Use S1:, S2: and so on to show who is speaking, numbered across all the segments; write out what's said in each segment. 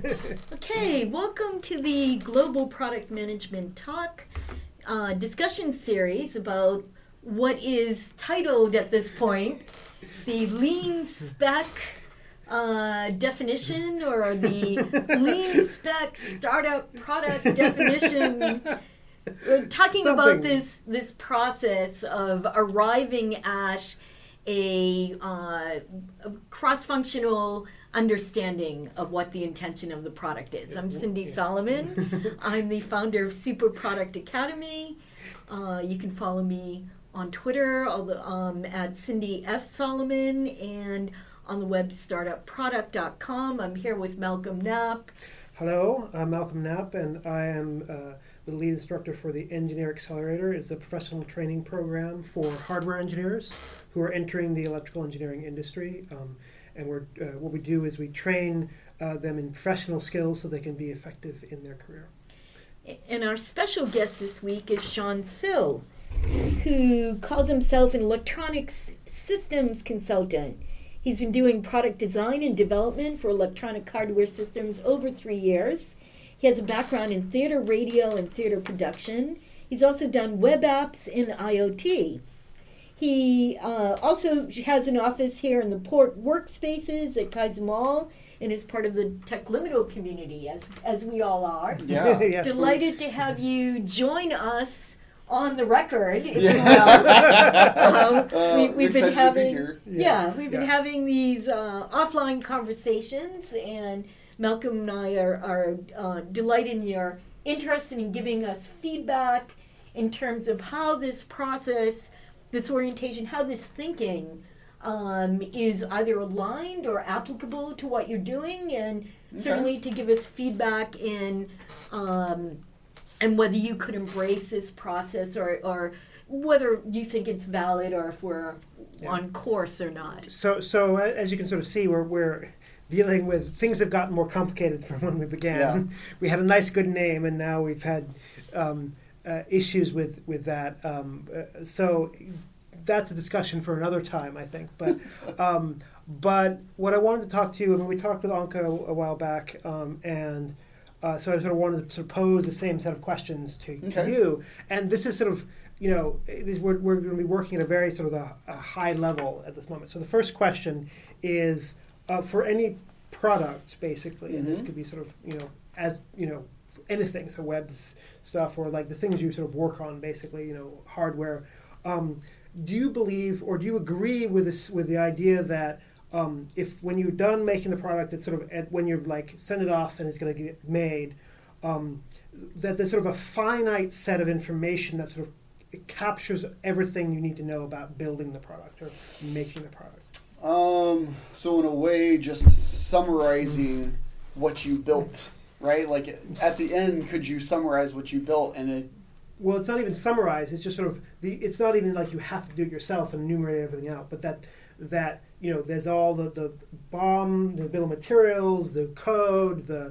S1: Okay, welcome to the Global Product Management Talk discussion series about what is titled at this point the Lean Spec definition, or the Lean Spec startup product definition. We're talking about this process of arriving at a cross-functional understanding of what the intention of the product is. I'm Cindy Solomon. I'm the founder of Super Product Academy. You can follow me on Twitter at Cindy F. Solomon, and on the web startupproduct.com. I'm here with Malcolm Knapp.
S2: Hello, I'm Malcolm Knapp, and I am the lead instructor for the Engineer Accelerator. It's a professional training program for hardware engineers who are entering the electrical engineering industry. And what we do is we train them in professional skills so they can be effective in their career.
S1: And our special guest this week is Sean Sill, who calls himself an electronics systems consultant. He's been doing product design and development for electronic hardware systems over 3 years. He has a background in theater, radio, and theater production. He's also done web apps and IoT. He also has an office here in the Port Workspaces at Kaiser Mall, and is part of the Techlimino community, as we all are.
S3: Yeah.
S2: Yes.
S1: Delighted to have you join us on the record, if you will. We've been having having these offline conversations, and Malcolm and I are delighted in your interest in giving us feedback in terms of how this process, this orientation, how this thinking is either aligned or applicable to what you're doing, and certainly to give us feedback in and whether you could embrace this process, or whether you think it's valid, or if we're on course or not.
S2: So as you can sort of see, we're dealing with things have gotten more complicated from when we began.
S3: Yeah.
S2: We had a nice, good name, and now we've had issues with that. So that's a discussion for another time, I think. But but what I wanted to talk to you, I mean, we talked with Anka a while back, and so I sort of wanted to sort of pose the same set of questions to you. And this is sort of, we're going to be working at a very sort of a high level at this moment. So the first question is, for any product, basically, and this could be sort of, anything, so webs stuff, or like the things you sort of work on, basically, hardware. Do you believe, or do you agree with this, with the idea that if when you're done making the product, it's sort of when you're like send it off and it's going to get made, that there's sort of a finite set of information that sort of captures everything you need to know about building the product or making the product?
S3: So in a way, just summarizing what you built, right? Like at the end, could you summarize what you built? And
S2: well, it's not even summarized. It's just sort of it's not even like you have to do it yourself and enumerate everything out. But that there's all the BOM, the bill of materials, the code, the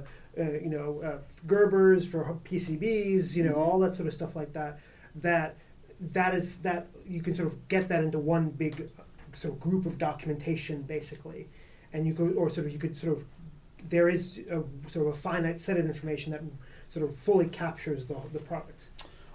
S2: Gerbers for PCBs, all that sort of stuff like that. That you can sort of get that into one big sort of group of documentation, basically, and there is a sort of a finite set of information that sort of fully captures the product.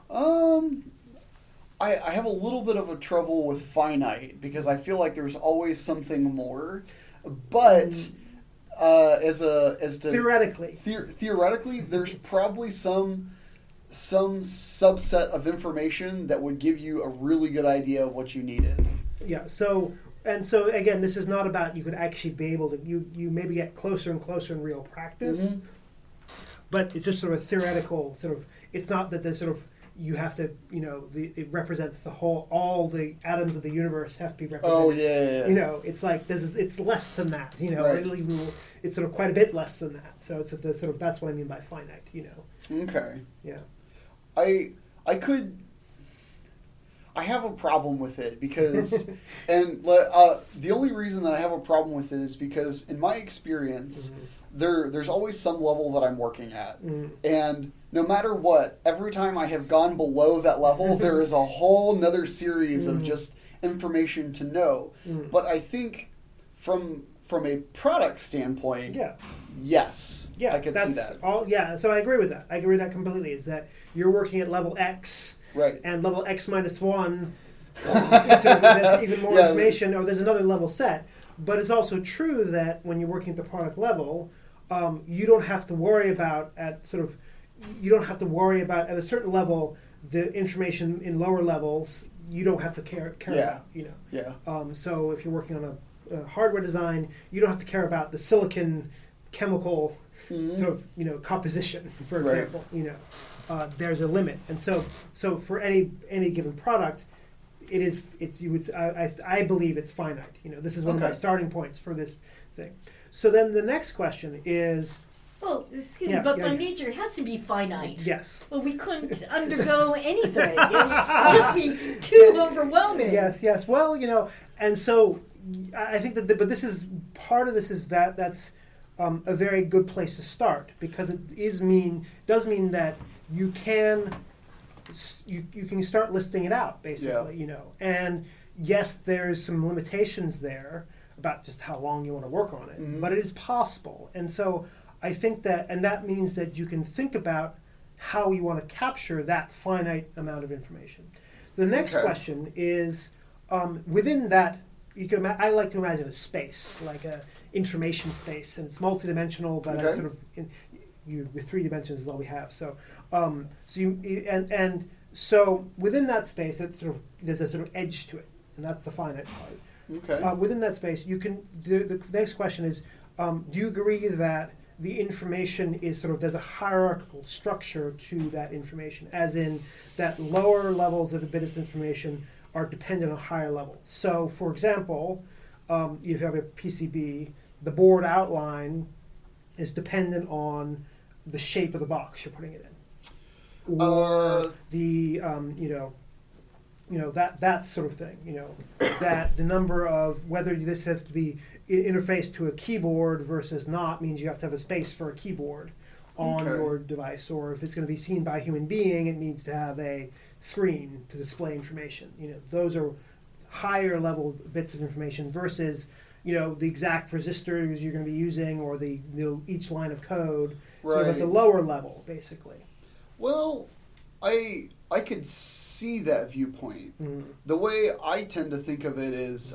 S3: I have a little bit of a trouble with finite, because I feel like there's always something more, but
S2: theoretically,
S3: there's probably some subset of information that would give you a really good idea of what you needed.
S2: Yeah. So again, this is not about you could actually be able to you maybe get closer and closer in real practice, but it's just sort of theoretical. Sort of, it's not that there's sort of you have to it represents the whole, all the atoms of the universe have to be represented.
S3: Oh yeah.
S2: It's like it's less than that.
S3: Right.
S2: It's sort of quite a bit less than that. So it's the sort of, that's what I mean by finite.
S3: Okay.
S2: Yeah.
S3: I have a problem with it because, and the only reason that I have a problem with it is because in my experience, there's always some level that I'm working at, and no matter what, every time I have gone below that level, there is a whole nother series of just information to know. But I think from from a product standpoint, yes, I could see that.
S2: So I agree with that. I agree with that completely. Is that you're working at level X,
S3: right?
S2: And level X minus 1, there's even more information, or there's another level set. But it's also true that when you're working at the product level, you don't have to worry about at a certain level the information in lower levels. You don't have to care about, so if you're working on a hardware design, you don't have to care about the silicon chemical sort of composition, for example. There's a limit, and so for any given product, I believe it's finite. This is one of my starting points for this thing. So then the next question is.
S1: Well, excuse me, but by nature it has to be finite.
S2: Yes.
S1: Well, we couldn't undergo anything. It would just be too overwhelming.
S2: Yes. Well, and so I think that, but this is part of this is that's a very good place to start, because it does mean that you can start listing it out, basically, and yes, there's some limitations there about just how long you want to work on it, but it is possible, and so. I think that means that you can think about how you want to capture that finite amount of information. So the next question is, within that, I like to imagine a space, like a information space, and it's multidimensional, but it's sort of with 3 dimensions is all we have. So, so within that space, there's a sort of edge to it, and that's the finite part.
S3: Okay.
S2: Within that space, you can. The next question is, do you agree that the information is there's a hierarchical structure to that information, as in that lower levels of the business information are dependent on higher levels. So, for example, if you have a PCB, the board outline is dependent on the shape of the box you're putting it in, or that sort of thing. That the number of whether this has to be interfaced to a keyboard versus not means you have to have a space for a keyboard on your device, or if it's going to be seen by a human being, it needs to have a screen to display information. Those are higher level bits of information versus the exact resistors you're going to be using, or the each line of code.
S3: Right.
S2: So at the lower level, basically.
S3: Well, I could see that viewpoint. The way I tend to think of it is,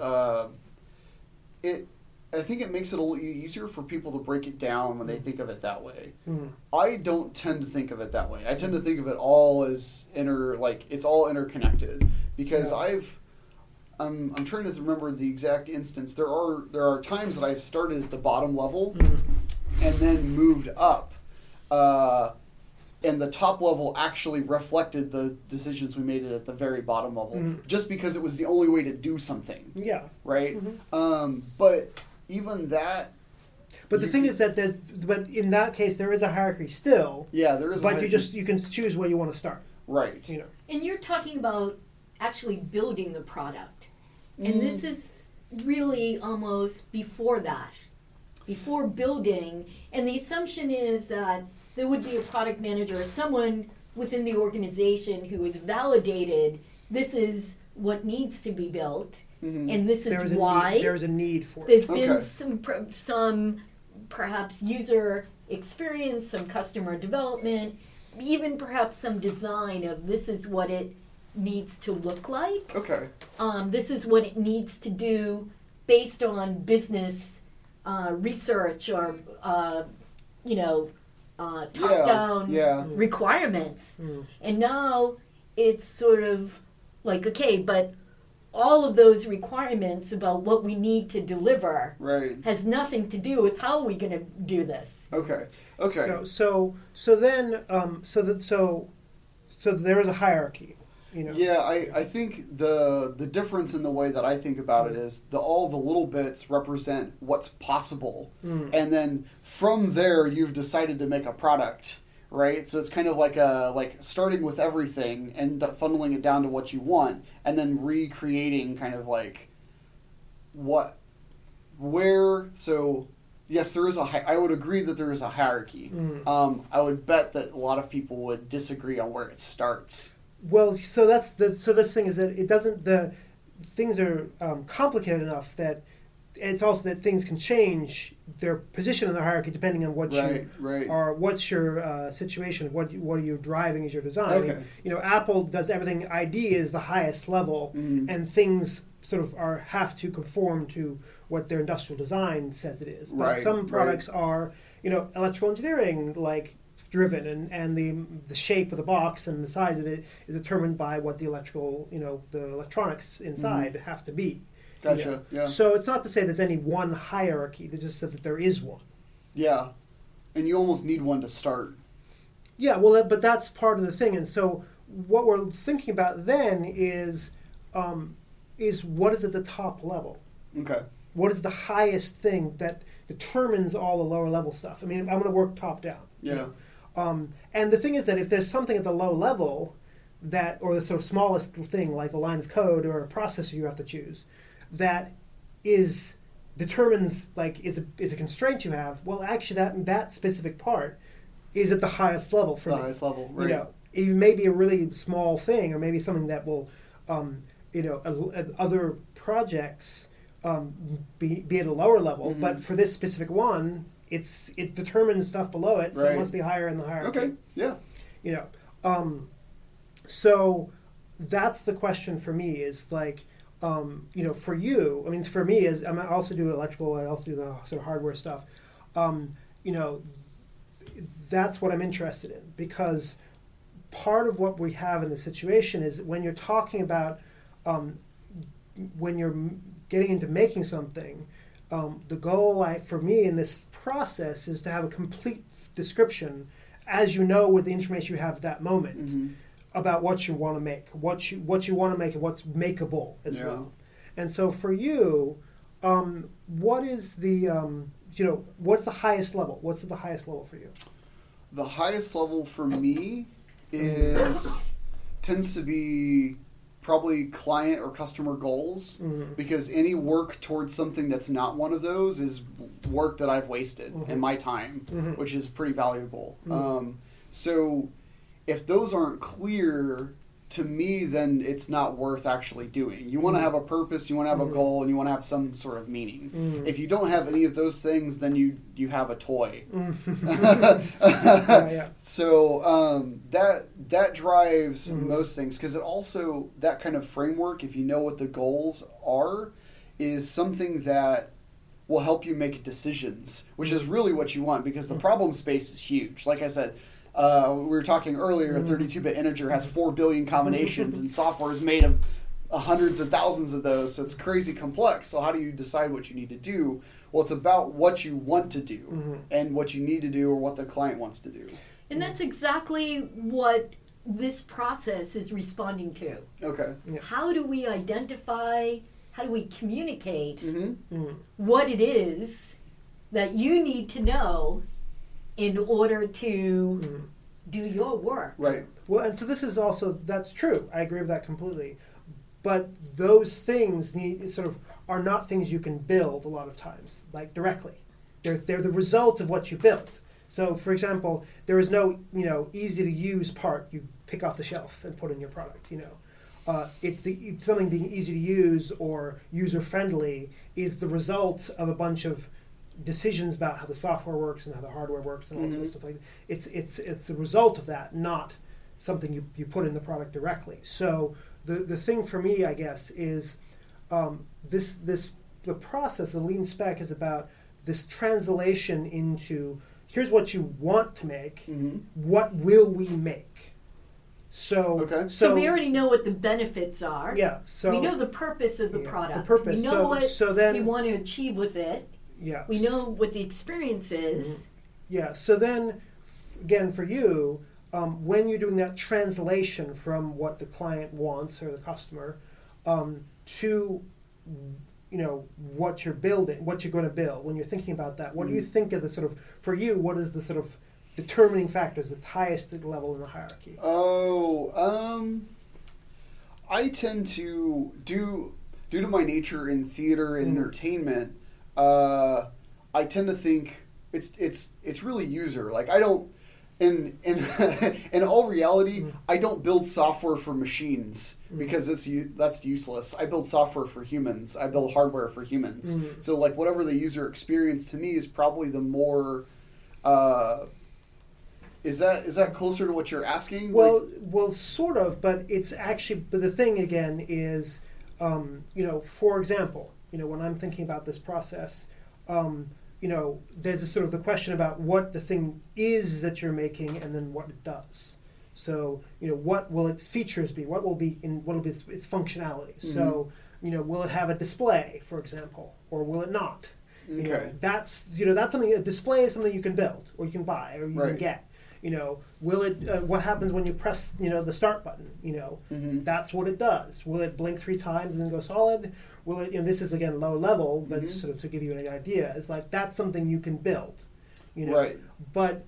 S3: I think it makes it a little easier for people to break it down when they think of it that way. I don't tend to think of it that way. I tend to think of it all as it's all interconnected, because I'm trying to remember the exact instance. There are times that I've started at the bottom level and then moved up. And the top level actually reflected the decisions we made at the very bottom level, just because it was the only way to do something.
S2: Yeah.
S3: Right? But even that...
S2: But the thing is that but in that case, there is a hierarchy still.
S3: Yeah, there is.
S2: But you can choose where you want to start.
S3: Right.
S1: And you're talking about actually building the product, and this is really almost before that, before building. And the assumption is that there would be a product manager or someone within the organization who has validated this is what needs to be built, and this is why.
S2: There's a need for
S1: it. There's been some perhaps user experience, some customer development, even perhaps some design of this is what it needs to look like.
S3: Okay.
S1: This is what it needs to do based on business research or top-down requirements. And now it's sort of like, okay, but all of those requirements about what we need to deliver has nothing to do with how we're going to do this.
S3: Okay.
S2: So then there is a hierarchy.
S3: Yeah, I think the difference in the way that I think about it is all the little bits represent what's possible, and then from there you've decided to make a product, right? So it's kind of like starting with everything and funneling it down to what you want, and then recreating kind of like where. So yes, there is I would agree that there is a hierarchy. I would bet that a lot of people would disagree on where it starts.
S2: Well, so this thing is that it doesn't. The things are complicated enough that it's also that things can change their position in the hierarchy depending on what what's your situation, what are you driving as your design.
S3: Okay.
S2: You know, Apple does everything. ID is the highest level, and things sort of have to conform to what their industrial design says it is. But some products are, you know, electrical engineering like driven, and the shape of the box and the size of it is determined by what the electrical, you know, the electronics inside have to be.
S3: Gotcha.
S2: You know?
S3: Yeah.
S2: So it's not to say there's any one hierarchy. They just said that there is one.
S3: Yeah, and you almost need one to start.
S2: Yeah. Well, but that's part of the thing. And so what we're thinking about then is what is at the top level.
S3: Okay.
S2: What is the highest thing that determines all the lower level stuff? I mean, I'm going to work top down.
S3: Yeah.
S2: You know? And the thing is that if there's something at the low level that, or the sort of smallest thing like a line of code or a processor you have to choose, that determines like is a constraint you have. Well, actually, that specific part is at the highest level for me.
S3: Highest level, right?
S2: You know, it may be a really small thing, or maybe something that will, you know, other projects be at a lower level.
S3: Mm-hmm.
S2: But for this specific one, it determines stuff below it, so it must be higher in the hierarchy.
S3: Okay. Yeah.
S2: You know, so that's the question for me. Is like. You know, for you, I mean, for me, I also do electrical, I also do the sort of hardware stuff. You know, that's what I'm interested in, because part of what we have in the situation is when you're talking about, when you're getting into making something, the goal for me in this process is to have a complete description, as you know, with the information you have at that moment. Mm-hmm. About what you want to make, what you want to make, and what's makeable as well. And so for you, what is the you know, what's the highest level? What's the highest level for you?
S3: The highest level for me tends to be probably client or customer goals, because any work towards something that's not one of those is work that I've wasted in my time, which is pretty valuable. So if those aren't clear to me, then it's not worth actually doing. You want to have a purpose, you want to have a goal, and you want to have some sort of meaning. If you don't have any of those things, then you have a toy. So that drives most things, because it also, that kind of framework, if you know what the goals are, is something that will help you make decisions, which is really what you want, because the problem space is huge. Like I said, we were talking earlier, a 32-bit integer has 4 billion combinations, and software is made of hundreds of thousands of those, so it's crazy complex. So how do you decide what you need to do? Well, it's about what you want to do and what you need to do, or what the client wants to do.
S1: And that's exactly what this process is responding to.
S3: Okay.
S1: Yeah. How do we identify, how do we communicate what it is that you need to know in order to do your work?
S3: Right.
S2: Well, and so this is also, that's true. I agree with that completely. But those things are not things you can build a lot of times, like directly. They're the result of what you built. So, for example, there is no, you know, easy to use part you pick off the shelf and put in your product. You know, something being easy to use or user friendly is the result of a bunch of decisions about how the software works and how the hardware works and all sorts of stuff like that. It's a result of that, not something you put in the product directly. So the thing for me, I guess, is the process. The lean spec is about this translation into here's what you want to make. What will we make? So
S1: we already know what the benefits are.
S2: Yeah. So
S1: we know the purpose of the product.
S2: The purpose.
S1: We know what
S2: then,
S1: we want to achieve with it.
S2: Yeah.
S1: We know what the experience is.
S2: Yeah. So then, again, for you, when you're doing that translation from what the client wants or the customer to, you know, what you're building, what you're going to build, when you're thinking about that, what do you think of the sort of, for you, what is the sort of determining factors, the highest level in the hierarchy?
S3: I tend to, due to my nature in theater and entertainment, I tend to think it's really user. Like, I don't, in all reality, I don't build software for machines because that's useless. I build software for humans. I build hardware for humans. So like whatever the user experience to me is probably the more. Is that closer to what you're asking?
S2: Well, sort of, but it's actually. But the thing again is, for example, when I'm thinking about this process. There's a sort of the question about what the thing is that you're making and then what it does. So, what will its features be? What will be its functionality? Mm-hmm. So, will it have a display, for example, or will it not?
S3: Okay.
S2: That's something. A display is something you can build or you can buy or you can get. Will it? What happens when you press the start button? That's what it does. Will it blink 3 times and then go solid? Will it? This is again low level, but sort of to give you an idea, it's like that's something you can build.
S3: Right.
S2: But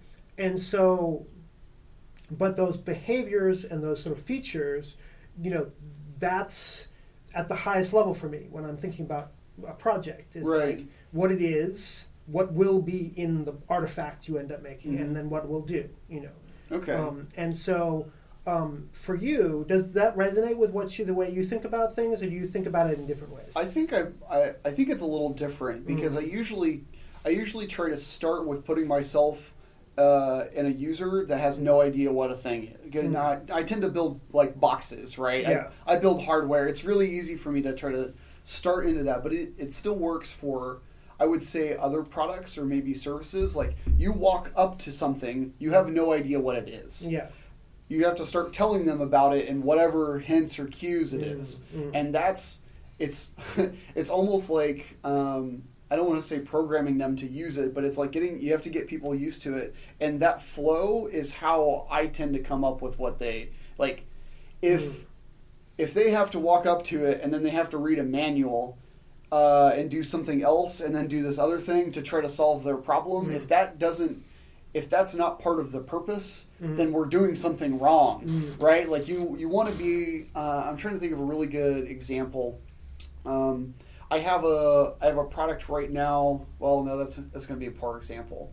S2: those behaviors and those sort of features, that's at the highest level for me when I'm thinking about a project. It's like what it is, what will be in the artifact you end up making, and then what it will do.
S3: Okay.
S2: And so. For you, does that resonate with the way you think about things, or do you think about it in different ways?
S3: I think it's a little different because I usually try to start with putting myself in a user that has no idea what a thing is. I tend to build like boxes, right?
S2: Yeah.
S3: I build hardware. It's really easy for me to try to start into that, but it still works for, I would say, other products or maybe services. Like you walk up to something, you have no idea what it is.
S2: Yeah.
S3: You have to start telling them about it in whatever hints or cues it is. And it's almost like, I don't want to say programming them to use it, but it's like you have to get people used to it. And that flow is how I tend to come up with what they, like, if they have to walk up to it and then they have to read a manual and do something else and then do this other thing to try to solve their problem, if that's not part of the purpose, then we're doing something wrong, right? Like you want to be. I'm trying to think of a really good example. I have a product right now. Well, no, that's going to be a poor example.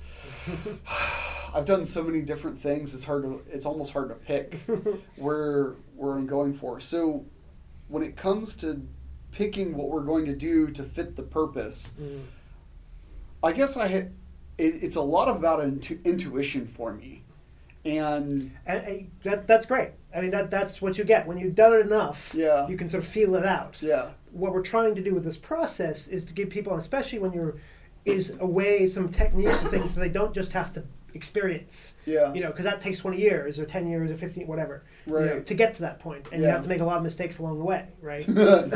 S3: I've done so many different things. It's almost hard to pick where I'm going for. So when it comes to picking what we're going to do to fit the purpose, I guess it's a lot about intuition for me, and
S2: that's great. I mean, that's what you get when you've done it enough.
S3: Yeah.
S2: You can sort of feel it out.
S3: Yeah.
S2: What we're trying to do with this process is to give people, especially when some techniques and things, so they don't just have to experience.
S3: Yeah.
S2: Because that takes 20 years or 10 years or 15, whatever.
S3: Right.
S2: To get to that point, and you have to make a lot of mistakes along the way, right?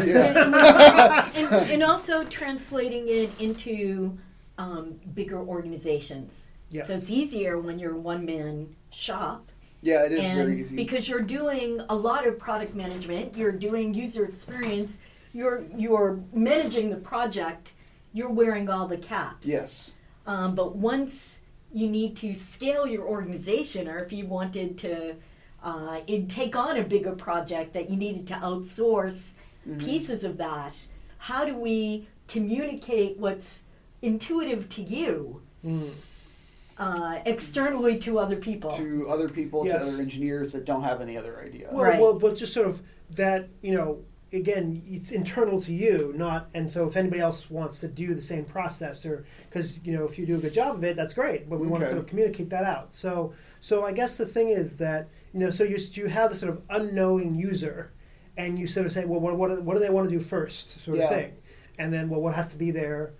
S1: and also translating it into bigger organizations.
S2: Yes.
S1: So it's easier when you're a one-man shop.
S3: Yeah, it is very easy.
S1: Because you're doing a lot of product management, you're doing user experience, you're managing the project, you're wearing all the caps.
S3: Yes.
S1: But once you need to scale your organization, or if you wanted to take on a bigger project that you needed to outsource pieces of that, how do we communicate what's intuitive to you externally to other people?
S3: To other people,
S2: Yes.
S3: to other engineers that don't have any other idea.
S2: Well, but just sort of that, again, it's internal to you, and so if anybody else wants to do the same process, or because if you do a good job of it, that's great. But we want to sort of communicate that out. So I guess the thing is that so you have the sort of unknowing user, and you sort of say, well, what do they want to do first, sort of thing, and then what has to be there,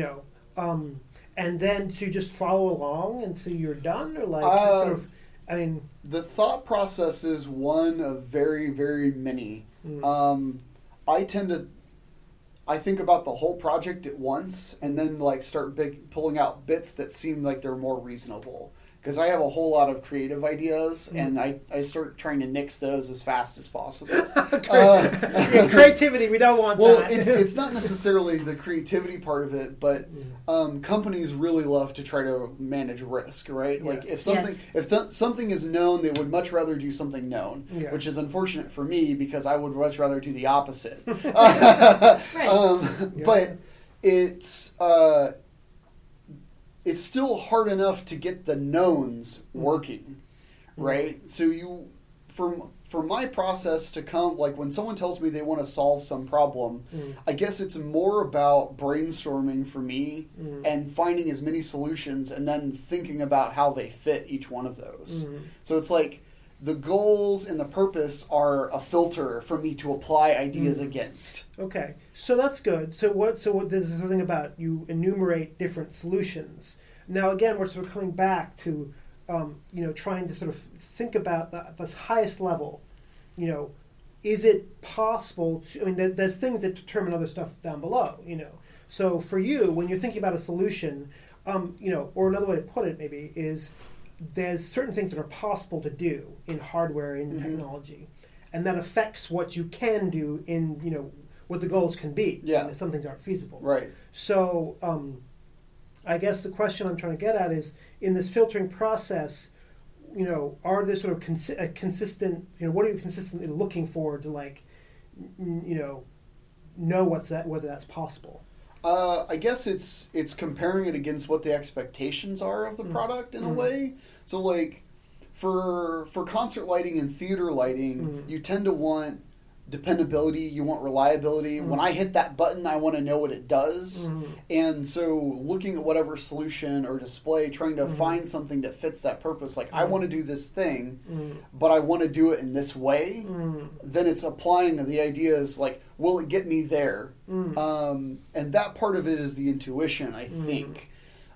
S2: and then to just follow along until you're done, or sort of, I mean,
S3: the thought process is one of very, very many. I think about the whole project at once, and then start pulling out bits that seem like they're more reasonable. Because I have a whole lot of creative ideas, and I start trying to nix those as fast as possible.
S2: Creativity, we don't want
S3: well,
S2: that.
S3: Well, it's not necessarily the creativity part of it, but companies really love to try to manage risk, right?
S2: Yes.
S3: Like if something is known, they would much rather do something known, which is unfortunate for me because I would much rather do the opposite. But it's it's still hard enough to get the knowns working, right? So for my process to come, like when someone tells me they want to solve some problem, I guess it's more about brainstorming for me and finding as many solutions and then thinking about how they fit each one of those. So it's like the goals and the purpose are a filter for me to apply ideas against.
S2: Okay, so that's good. So what there's something about you enumerate different solutions. Now again, we're sort of coming back to trying to sort of think about this highest level. Is it possible to, I mean, there's things that determine other stuff down below, So for you, when you're thinking about a solution, or another way to put it maybe is there's certain things that are possible to do in hardware, in technology, and that affects what you can do in, what the goals can be.
S3: Yeah.
S2: And some things aren't feasible.
S3: Right.
S2: So I guess the question I'm trying to get at is, in this filtering process, are there sort of consistent, what are you consistently looking for to know whether that's possible?
S3: I guess it's comparing it against what the expectations are of the product in a way. So like for concert lighting and theater lighting, you tend to want dependability, you want reliability. When I hit that button, I want to know what it does. And so looking at whatever solution or display, trying to find something that fits that purpose, like I want to do this thing, but I want to do it in this way, then it's applying the ideas like, will it get me there? And that part of it is the intuition, I think.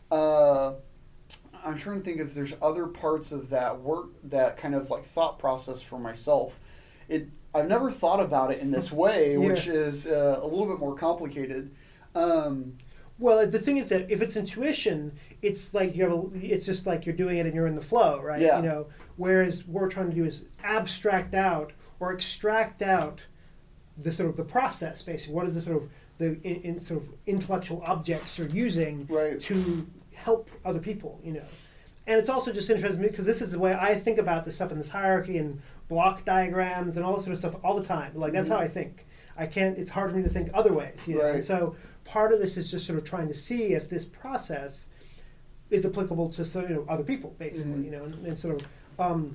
S3: I'm trying to think if there's other parts of that work, that kind of like thought process for myself. I've never thought about it in this way, which is a little bit more complicated.
S2: Well, the thing is that if it's intuition, it's like it's just like you're doing it and you're in the flow, right?
S3: Yeah.
S2: Whereas what we're trying to do is abstract out or extract out the sort of the process, basically. What is the sort of the sort of intellectual objects you're using to help other people, And it's also just interesting because this is the way I think about this stuff in this hierarchy and block diagrams and all this sort of stuff all the time. Like that's how I think. It's hard for me to think other ways,
S3: Right.
S2: And so part of this is just sort of trying to see if this process is applicable to other people, basically, and sort of.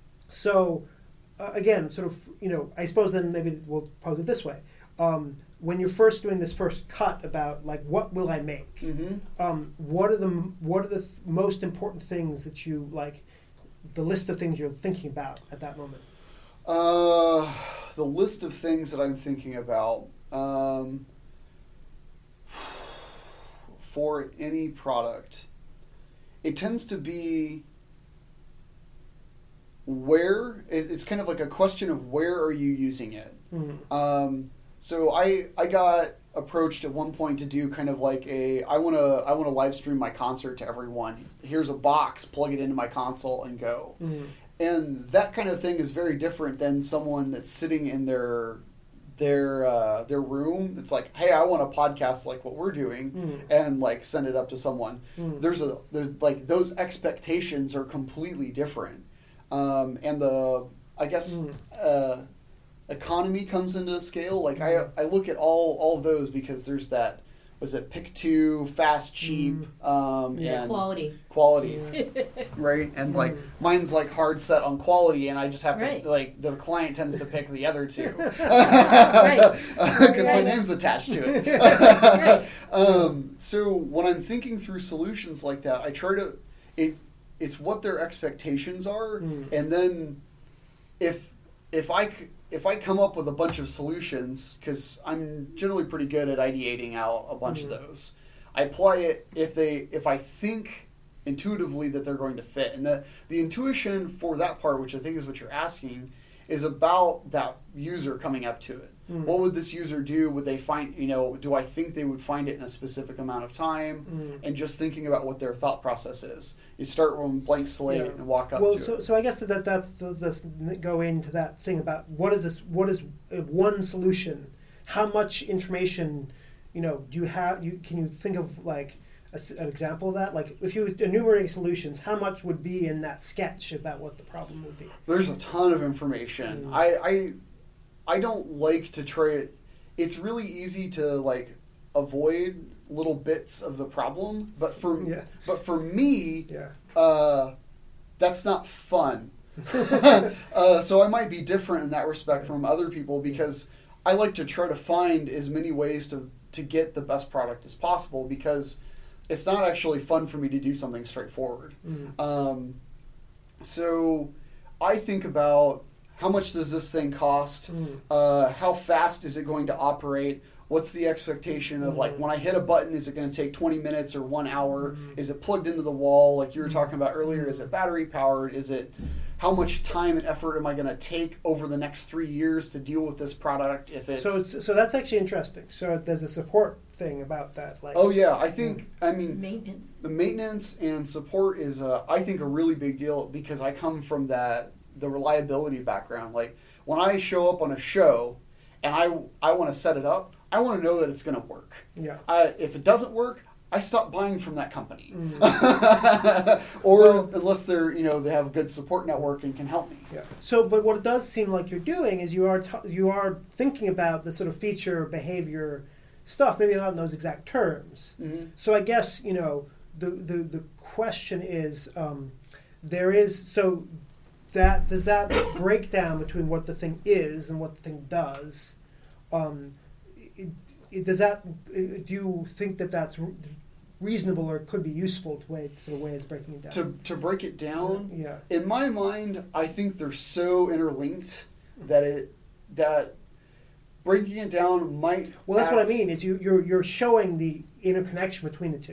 S2: Again, sort of, I suppose then maybe we'll pose it this way. When you're first doing this first cut about like what will I make, what are the most important things that you like, the list of things you're thinking about at that moment?
S3: The list of things that I'm thinking about for any product, it tends to be where. It's kind of like a question of where are you using it. So I got approached at one point to do kind of like I want to live stream my concert to everyone. Here's a box, plug it into my console and go. And that kind of thing is very different than someone that's sitting in their room. It's like, hey, I want a podcast like what we're doing and like send it up to someone. There's like those expectations are completely different. And I guess economy comes into scale. Like I look at all of those because there's that, was it pick two, fast, cheap, and quality, right? And like mine's like hard set on quality, and I just have to like the client tends to pick the other two because my name's attached to it. So when I'm thinking through solutions like that, I try to it's what their expectations are, and then if I come up with a bunch of solutions, because I'm generally pretty good at ideating out a bunch of those, I apply it if I think intuitively that they're going to fit. And the intuition for that part, which I think is what you're asking, is about that user coming up to it. What would this user do? Would they find, do I think they would find it in a specific amount of time? And just thinking about what their thought process is. You start from a blank slate and walk up to it. So
S2: I guess that's go into that thing about what is one solution? How much information, do you have? Can you think of like an example of that? Like if you were enumerating solutions, how much would be in that sketch about what the problem would be?
S3: There's a ton of information. I don't like to try it. It's really easy to like avoid little bits of the problem, but for me,
S2: yeah.
S3: That's not fun. So I might be different in that respect from other people, because I like to try to find as many ways to get the best product as possible, because it's not actually fun for me to do something straightforward.
S2: Mm.
S3: So I think about, how much does this thing cost? How fast is it going to operate? What's the expectation of, like, when I hit a button, is it going to take 20 minutes or 1 hour? Is it plugged into the wall, like you were talking about earlier? Is it battery powered? Is it, how much time and effort am I going to take over the next 3 years to deal with this product? If it's
S2: so that's actually interesting. So there's a support thing about that. Like,
S3: oh yeah, I think I mean
S1: maintenance.
S3: The maintenance and support is I think a really big deal, because I come from the reliability background. Like, when I show up on a show and I want to set it up, I want to know that it's going to work.
S2: Yeah.
S3: If it doesn't work, I stop buying from that company. Or unless they're, they have a good support network and can help me.
S2: Yeah. So, but what it does seem like you're doing is you are thinking about the sort of feature behavior stuff, maybe not in those exact terms.
S3: Mm-hmm.
S2: So I guess, the question is, there is, so that, does that breakdown between what the thing is and what the thing does, do you think that that's reasonable, or it could be useful to way it's breaking it down?
S3: To break it down,
S2: yeah.
S3: In my mind, I think they're so interlinked that breaking it down might.
S2: Well, that's what I mean. Is you're showing the interconnection between the two,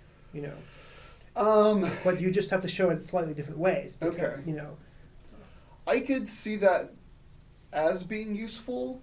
S2: But you just have to show it in slightly different ways. Because,
S3: Okay. I could see that as being useful.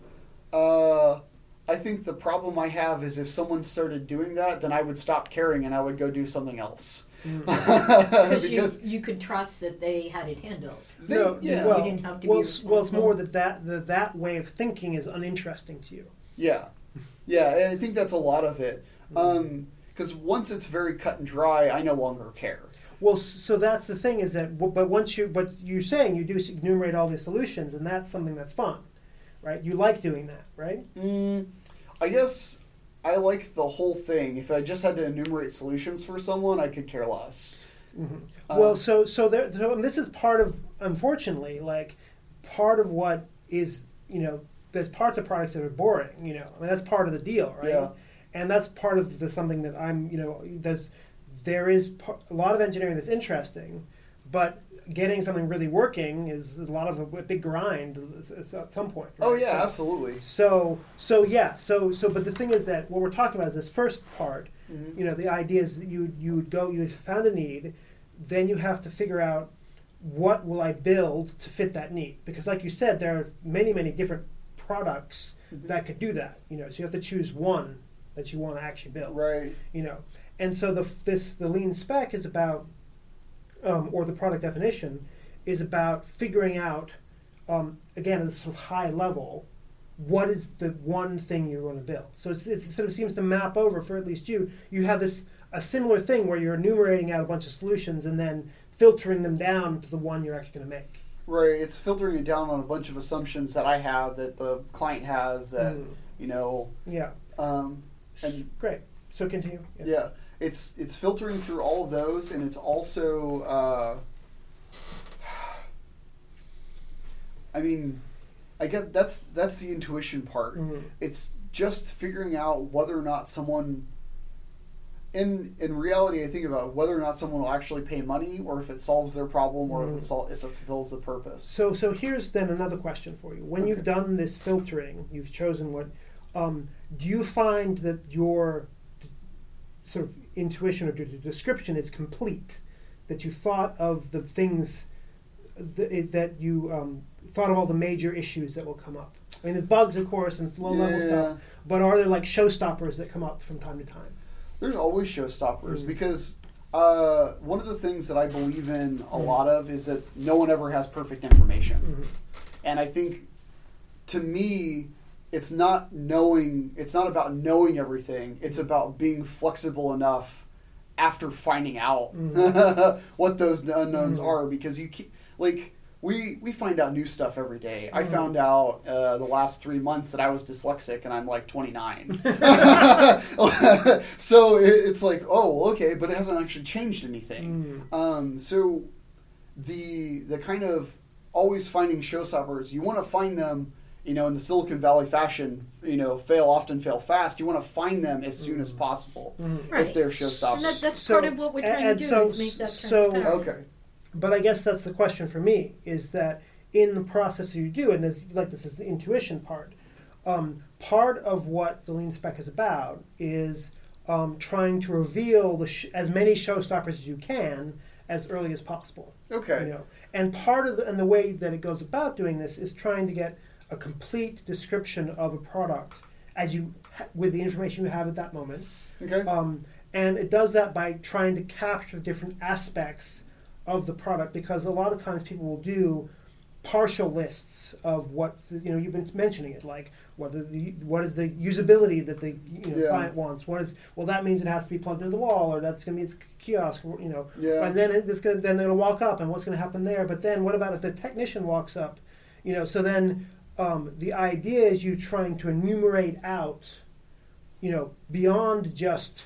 S3: I think the problem I have is, if someone started doing that, then I would stop caring and I would go do something else.
S1: Because you could trust that they had it handled.
S2: Well,
S1: you didn't have to be responsible.
S2: Well, it's more that way of thinking is uninteresting to you.
S3: Yeah, and I think that's a lot of it. Because once it's very cut and dry, I no longer care.
S2: Well, so that's the thing, is that, but you're saying you do enumerate all these solutions, and that's something that's fun, right? You like doing that, right?
S3: I guess I like the whole thing. If I just had to enumerate solutions for someone, I could care less.
S2: Mm-hmm. Well, so and this is part of, unfortunately, like, part of what is, there's parts of products that are boring, I mean, that's part of the deal, right?
S3: Yeah.
S2: And that's part of something that I'm, there is a lot of engineering that's interesting, but getting something really working is a lot of a big grind at some point. Right?
S3: Oh yeah, absolutely.
S2: So but the thing is that what we're talking about is this first part.
S3: Mm-hmm.
S2: The idea is that you found a need, then you have to figure out, what will I build to fit that need? Because, like you said, there are many, many different products that could do that. So you have to choose one that you want to actually build.
S3: Right.
S2: And so the lean spec is about, or the product definition is about figuring out, again, at a sort of high level, what is the one thing you're going to build. So it sort of seems to map over, for at least you have a similar thing where you're enumerating out a bunch of solutions and then filtering them down to the one you're actually going to make.
S3: Right. It's filtering it down on a bunch of assumptions that I have, that the client has, that,
S2: Yeah.
S3: And
S2: great. So continue.
S3: Yeah. It's filtering through all of those, and it's also, I guess that's the intuition part.
S2: Mm-hmm.
S3: It's just figuring out whether or not someone, in reality, I think about whether or not someone will actually pay money, or if it solves their problem, or if it fulfills the purpose.
S2: So here's then another question for you. When you've done this filtering, you've chosen what, do you find that your sort of intuition or description is complete, that you thought of the things that you thought of all the major issues that will come up? I mean, there's bugs, of course, and low-level stuff, but are there like showstoppers that come up from time to time?
S3: There's always showstoppers, because one of the things that I believe in a lot of is that no one ever has perfect information. And I think, to me, it's not about knowing everything. It's about being flexible enough after finding out what those unknowns are, because you keep, like, we find out new stuff every day. I found out the last 3 months that I was dyslexic, and I'm like 29. So it's like, oh, okay, but it hasn't actually changed anything. So the kind of always finding showstoppers, you want to find them, in the Silicon Valley fashion, fail often, fail fast. You want to find them as soon as possible if they're showstoppers.
S1: And that's part of what we're trying to do is make that transparent.
S3: Okay.
S2: But I guess that's the question for me, is that in the process you do, and this is the intuition part, part of what the Lean Spec is about is trying to reveal as many showstoppers as you can as early as possible.
S3: Okay.
S2: And part of the way that it goes about doing this is trying to get a complete description of a product with the information you have at that moment.
S3: Okay.
S2: And it does that by trying to capture different aspects of the product, because a lot of times people will do partial lists of what you've been mentioning it, like what is the usability that the client wants. That means it has to be plugged into the wall, or that's going to be its kiosk, and then then it'll walk up, and what's going to happen there. But then what about if the technician walks up, so then the idea is you trying to enumerate out, beyond just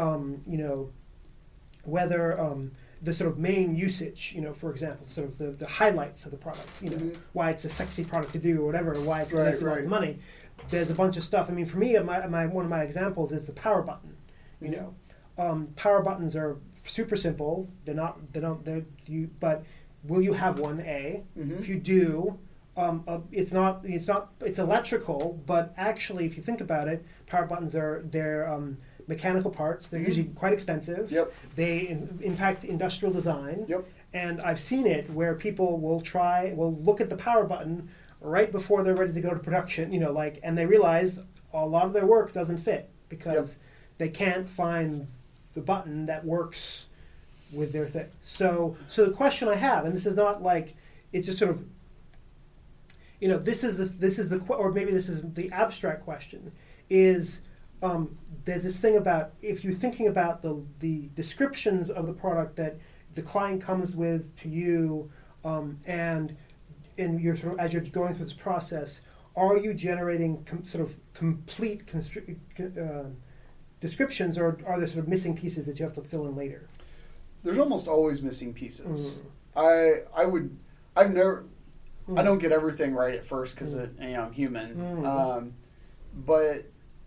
S2: whether the sort of main usage, for example, sort of the highlights of the product, why it's a sexy product to do or whatever, or why it's going to make you lots of money. There's a bunch of stuff. I mean, for me, one of my examples is the power button. Power buttons are super simple. But will you have one? If you do, it's electrical, but actually, if you think about it, power buttons they're mechanical parts. They're usually quite expensive.
S3: Yep.
S2: They impact industrial design.
S3: Yep.
S2: And I've seen it where people will look at the power button right before they're ready to go to production, and they realize a lot of their work doesn't fit because they can't find the button that works with their thing. So the question I have, and this is not like, it's just sort of, this is the abstract question, is there's this thing about, if you're thinking about the descriptions of the product that the client comes with to you, and you're sort of, as you're going through this process, are you generating sort of complete descriptions, or are there sort of missing pieces that you have to fill in later?
S3: There's almost always missing pieces. I don't get everything right at first because I'm human. But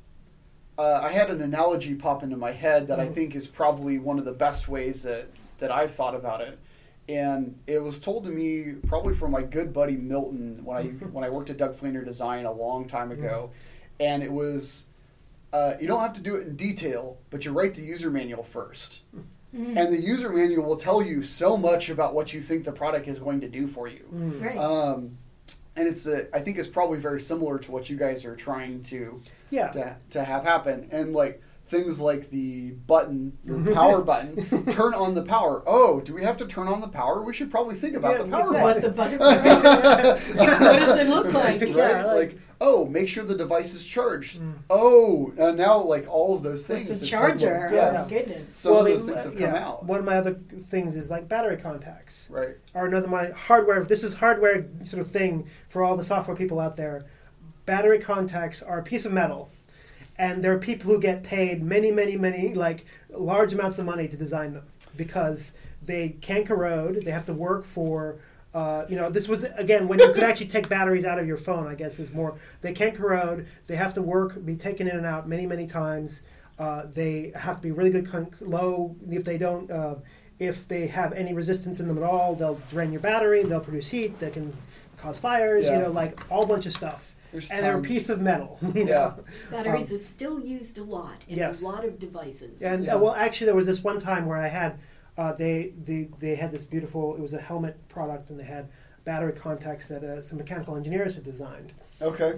S3: I had an analogy pop into my head that I think is probably one of the best ways that I've thought about it. And it was told to me probably from my good buddy Milton when I worked at Doug Fleener Design a long time ago. And it was, you don't have to do it in detail, but you write the user manual first. And the user manual will tell you so much about what you think the product is going to do for you.
S1: Right.
S3: And I think it's probably very similar to what you guys are trying to have happen. And like things like the button, your power button, turn on the power. Oh, do we have to turn on the power? We should probably think about the power button.
S1: What the button what does it look like?
S3: Right? Make sure the device is charged. Now like all of those things.
S1: It's a charger.
S3: Yes.
S1: Oh, goodness.
S3: Some of those things have come out.
S2: One of my other things is like battery contacts.
S3: Right.
S2: Or another one, hardware. This is hardware sort of thing for all the software people out there. Battery contacts are a piece of metal. And there are people who get paid many, many, many, like large amounts of money to design them because they can't corrode. They have to work for, this was, again, when you could actually take batteries out of your phone, I guess is more. They can't corrode. They have to be taken in and out many, many times. They have to be really good, low. If they don't, if they have any resistance in them at all, they'll drain your battery. They'll produce heat. They can cause fires, like all bunch of stuff. They're a piece of metal.
S1: Batteries are still used a lot in a lot of devices.
S2: And actually, there was this one time where I had they had this beautiful. It was a helmet product, and they had battery contacts that some mechanical engineers had designed.
S3: Okay.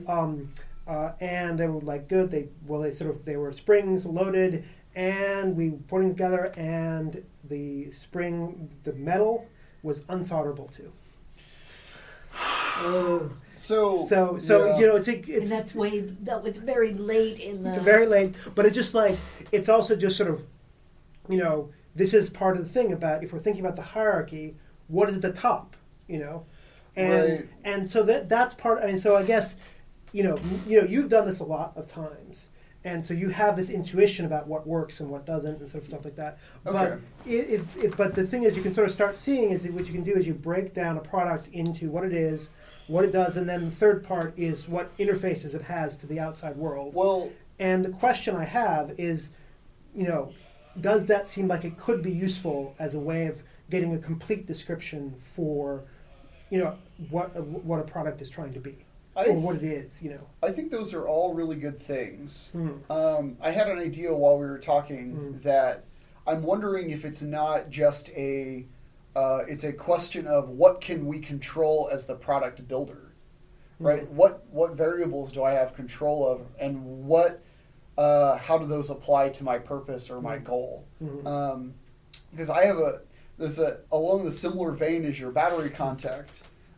S2: And they were like good. They were springs loaded, and we put them together, and the metal was unsolderable too.
S1: So
S2: it's
S1: and that was very late in the.
S2: It's very late, but it's just like it's also just sort of, this is part of the thing about if we're thinking about the hierarchy, what is at the top, And so that's part. And so I guess you've done this a lot of times. And so you have this intuition about what works and what doesn't and sort of stuff like that.
S3: Okay.
S2: But the thing is, you can sort of start seeing is what you can do is you break down a product into what it is, what it does, and then the third part is what interfaces it has to the outside world.
S3: Well,
S2: and the question I have is, does that seem like it could be useful as a way of getting a complete description for, what a product is trying to be? Or what it is,
S3: I think those are all really good things. I had an idea while we were talking that I'm wondering if it's not just it's a question of what can we control as the product builder, right? What variables do I have control of, and how do those apply to my purpose or my goal? Because I have along the similar vein as your battery contact.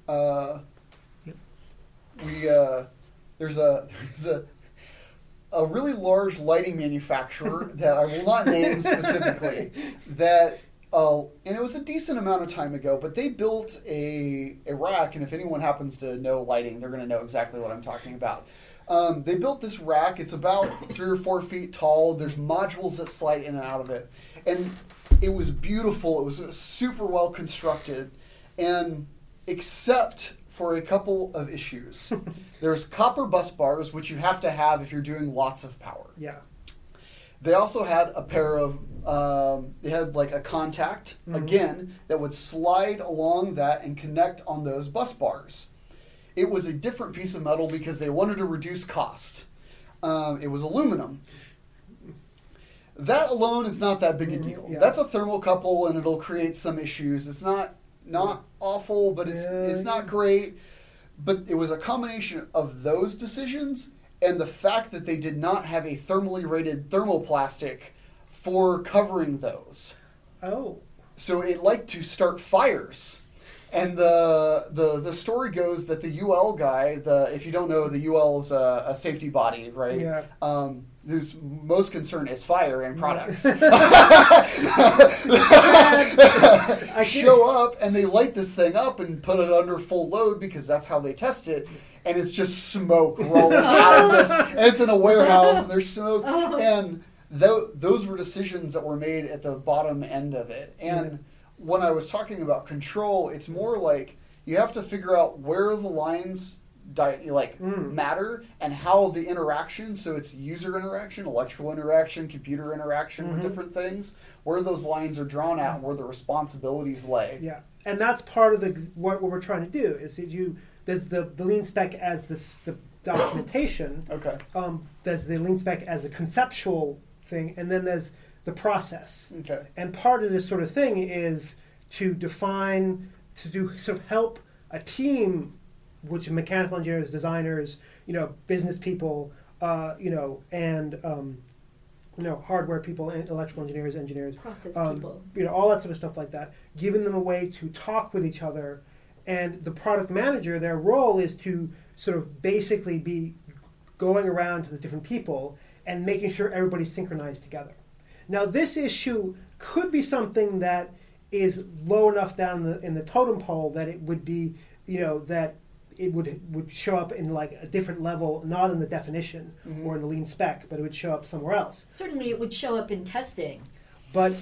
S3: There's a really large lighting manufacturer that I will not name specifically that and it was a decent amount of time ago, but they built a rack, and if anyone happens to know lighting, they're going to know exactly what I'm talking about. They built this rack. It's about 3 or 4 feet tall. There's modules that slide in and out of it, and it was beautiful. It was super well constructed, and except for a couple of issues. There's copper bus bars, which you have to have if you're doing lots of power.
S2: Yeah.
S3: They also had a pair of, they had like a contact, again, that would slide along that and connect on those bus bars. It was a different piece of metal because they wanted to reduce cost. It was aluminum. That alone is not that big a deal.
S2: Yeah.
S3: That's a thermocouple, and it'll create some issues. It's not awful, but it's not great. But it was a combination of those decisions and the fact that they did not have a thermally rated thermoplastic for covering those.
S2: Oh.
S3: So it liked to start fires. And the story goes that the UL guy, if you don't know, the UL is a safety body, right?
S2: Yeah.
S3: Whose most concern is fire and products. Show up and they light this thing up and put it under full load because that's how they test it. And it's just smoke rolling out of this. And it's in a warehouse and there's smoke. And those were decisions that were made at the bottom end of it. And when I was talking about control, it's more like you have to figure out where the lines matter and how the interaction, so it's user interaction, electrical interaction, computer interaction with different things, where those lines are drawn at and where the responsibilities lay.
S2: Yeah, and that's part of what we're trying to do is there's the lean spec as the documentation.
S3: Okay.
S2: There's the lean spec as a conceptual thing, and then there's the process.
S3: Okay.
S2: And part of this sort of thing is to sort of help a team, which are mechanical engineers, designers, business people, and hardware people, and electrical engineers,
S1: process people,
S2: all that sort of stuff like that. Giving them a way to talk with each other, and the product manager, their role is to sort of basically be going around to the different people and making sure everybody's synchronized together. Now, this issue could be something that is low enough down in the totem pole that it would be, that it would show up in like a different level, not in the definition or in the lean spec, but it would show up somewhere else.
S1: Certainly, it would show up in testing.
S2: And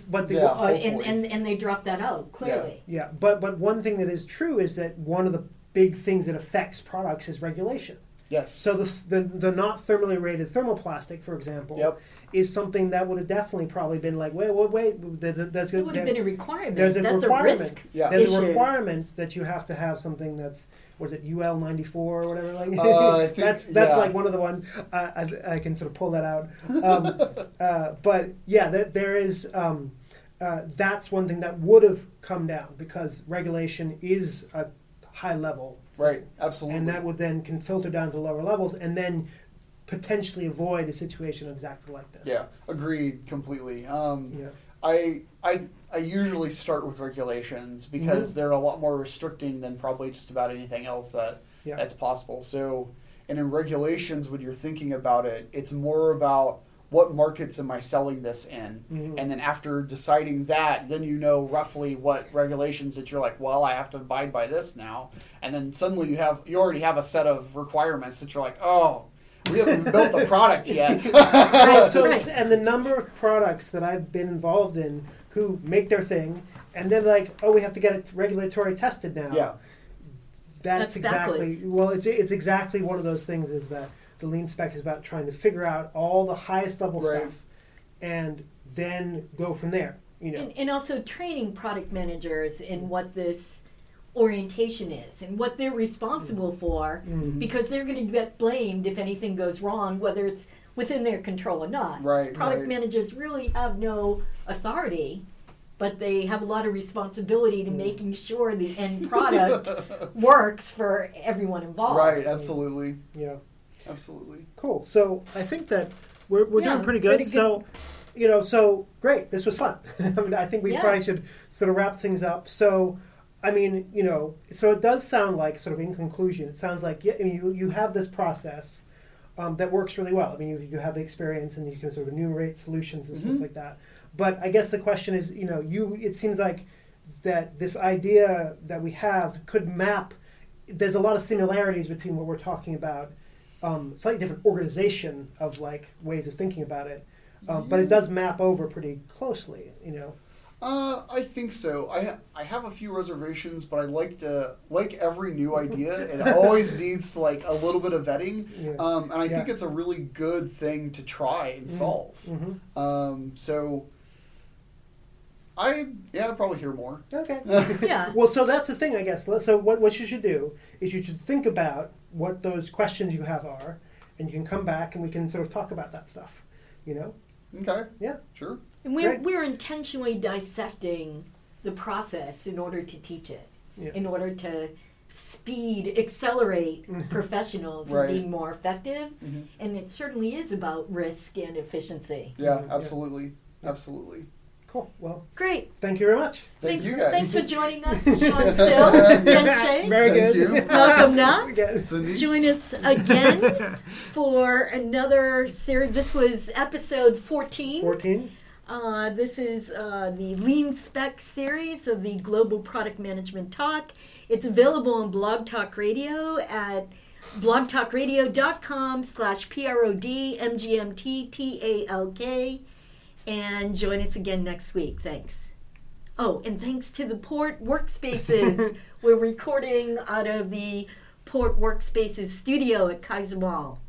S1: they dropped that out clearly.
S2: Yeah, but one thing that is true is that one of the big things that affects products is regulation.
S3: Yes.
S2: So the not thermally rated thermoplastic, for example, is something that would have definitely probably been like, wait. There's
S1: it would have been a requirement.
S2: There's
S1: a
S2: requirement. There's
S1: issue.
S2: a requirement that you have to have something that's, was it UL 94 or whatever? Like
S3: I think,
S2: that's like one of the ones I can sort of pull that out. But yeah, there is. That's one thing that would have come down because regulation is a high level.
S3: Right, absolutely.
S2: And that would then can filter down to lower levels and then potentially avoid a situation exactly like this.
S3: Yeah, agreed completely. I usually start with regulations because they're a lot more restricting than probably just about anything else that's possible. So, and in regulations, when you're thinking about it, it's more about what markets am I selling this in?
S2: Mm-hmm.
S3: And then after deciding that, then you know roughly what regulations that you're like, well, I have to abide by this now. And then suddenly you already have a set of requirements that you're like, oh, we haven't built the product yet.
S2: Right, so, and the number of products that I've been involved in who make their thing, and then like, oh, we have to get it regulatory tested now.
S3: Yeah.
S2: That's exactly,
S1: backwards.
S2: well, it's exactly one of those things is that the lean spec is about trying to figure out all the highest level
S3: Right.
S2: stuff and then go from there, you know.
S1: And also training product managers in what this orientation is and what they're responsible for, because they're going to get blamed if anything goes wrong, whether it's within their control or not.
S3: Right,
S1: Product
S3: right.
S1: managers really have no authority, but they have a lot of responsibility to making sure the end product works for everyone involved.
S3: Right, absolutely.
S2: Yeah.
S3: Absolutely.
S2: Cool. So I think that we're
S1: Yeah,
S2: doing pretty good.
S1: pretty good.
S2: So, you know, so great. This was fun. I mean, I think we
S1: Yeah.
S2: probably should sort of wrap things up. So, I mean, you know, so it does sound like, sort of in conclusion, it sounds like I mean, you have this process that works really well. I mean, you have the experience and you can sort of enumerate solutions and stuff like that. But I guess the question is, you know, it seems like that this idea that we have could map. There's a lot of similarities between what we're talking about. Slightly different organization of like ways of thinking about it, but it does map over pretty closely, you know.
S3: I think so. I have a few reservations, but I like every new idea, it always needs to like a little bit of vetting,
S2: Yeah.
S3: and I think it's a really good thing to try and solve. So I'd probably hear more.
S2: Okay.
S1: Yeah.
S2: Well, so that's the thing, I guess. So what you should do is you should think about what those questions you have are, and you can come back and we can sort of talk about that stuff, you know?
S3: Okay.
S2: Yeah.
S3: Sure.
S1: And
S2: Great.
S1: we're intentionally dissecting the process in order to teach it,
S2: Yeah.
S1: in order to accelerate professionals
S3: Right.
S1: in being more effective.
S3: Mhm.
S1: And it certainly is about risk and efficiency.
S3: Yeah,
S2: Yeah.
S3: absolutely. Absolutely.
S2: Cool. Well,
S1: Great.
S2: thank you very much.
S3: Thank you guys.
S1: Thanks for joining us, Sean, Phil, and Shay.
S2: Very
S3: Thank
S2: good.
S3: you.
S1: Welcome now.
S2: Yes.
S3: Cindy?
S1: Join us again for another series. This was episode 14.
S2: 14.
S1: This is the Lean Spec series of the Global Product Management Talk. It's available on Blog Talk Radio at blogtalkradio.com/PRODMGMTTALK. And join us again next week. Thanks. Oh, and thanks to the Port Workspaces. We're recording out of the Port Workspaces studio at Kaiser Mall.